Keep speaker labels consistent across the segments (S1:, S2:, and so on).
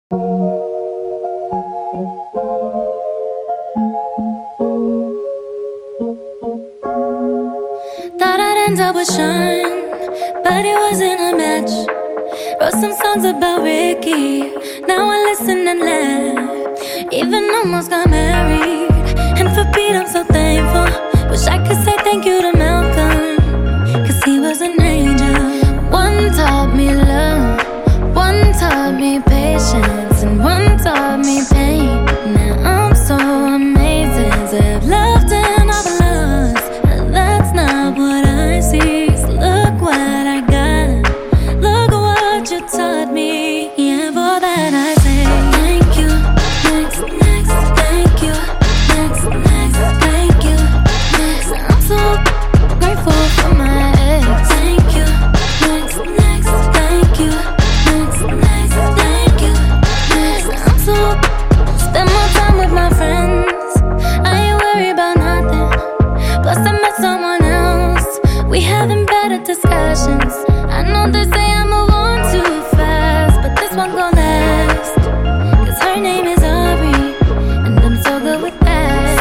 S1: Thought I'd end up with Sean, but it wasn't a match. Wrote some songs about Ricky, now I listen and laugh. Even almost got married, and for Pete I'm so thankful. Wish I could say thank you to Malcolm, cause he was an angel. One taught me love, one taught me patience, and one taught me pain. Now I'm so amazing to have loved and I've lost. That's not what I see, so look what I got. Look what you taught me, yeah, for that I say thank you, next, next, thank you, next, next, thank you, next. I'm so grateful for my ex. Thank you, next, next, thank you, next, next, thank you, next. I'm so spend more time with my friends, I ain't worried about nothing. Plus I met someone else, we having better discussions. I know they say I move on too fast, but this one gon' last, cause her name is Aubrey, and I'm so good with that.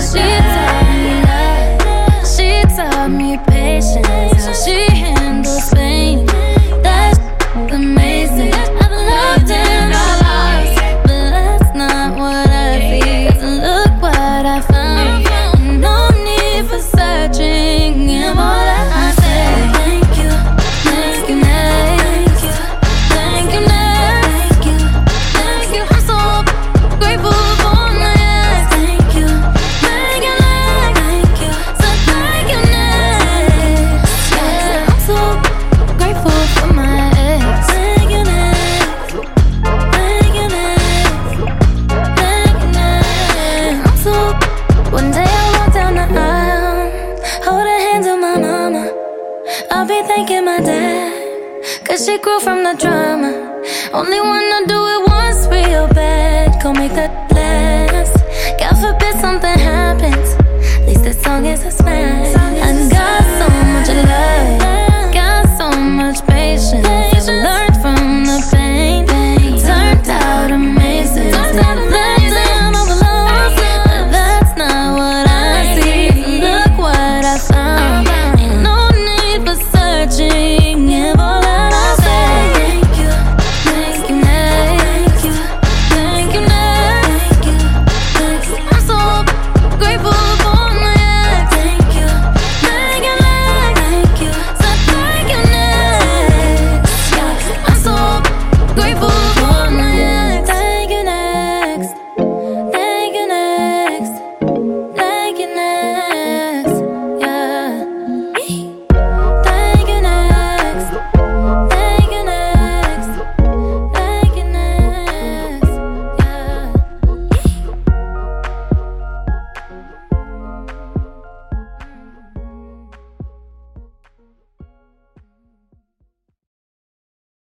S1: She taught me patience, how she handles pain. That's amazing. I've loved and I lost, but that's not what I see, cause look what I found. No need for searching, and all that I say thank you, thank you, thank you, thank you, thank you, thank you. I'm so grateful for my ex. Thank you, thank you, thank you, so thank you, next. Yeah, I'm so grateful for my ex. Thank you, next, thank you, next, thank you, next. I'm so. One day I walk down the aisle, hold the hands of my mama. I'll be thanking my dad, cause she grew from the drama. Only wanna do it once real bad, gon' make that last. God forbid something happens, at least this song is a smash.